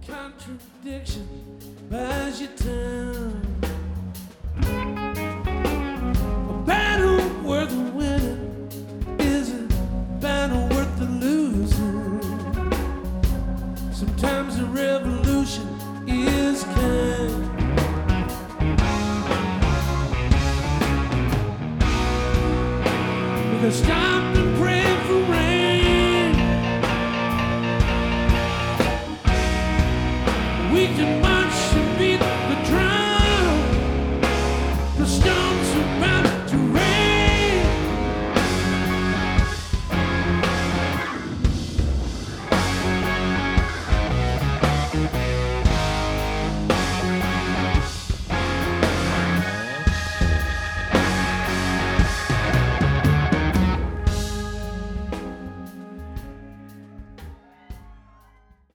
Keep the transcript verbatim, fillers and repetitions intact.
Contradiction buys you time. A battle worth winning is a battle worth the losing. Sometimes a revolution is kind. We can stop and pray for rain. We can